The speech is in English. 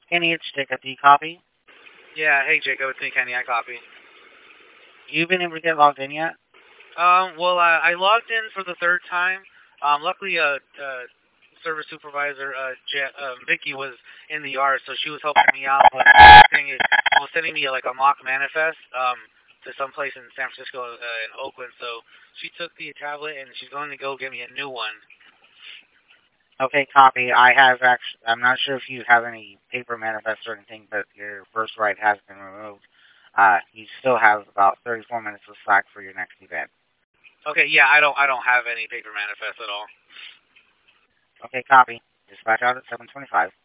Kenny, it's Jacob. Do you copy? Yeah, hey Jacob, it's me, Kenny. I copy. You been able to get logged in yet? Well, I logged in for the third time. Luckily, service supervisor, Vicky was in the yard, so she was helping me out. But the thing is, was sending me like a mock manifest, to some place in San Francisco, in Oakland. So she took the tablet and she's going to go get me a new one. Okay, copy. I have actually. I'm not sure if you have any paper manifests or anything, but your birthright has been removed. You still have about 34 minutes of slack for your next event. Okay, yeah, I don't have any paper manifest at all. Okay, copy. Dispatch out at 7:25.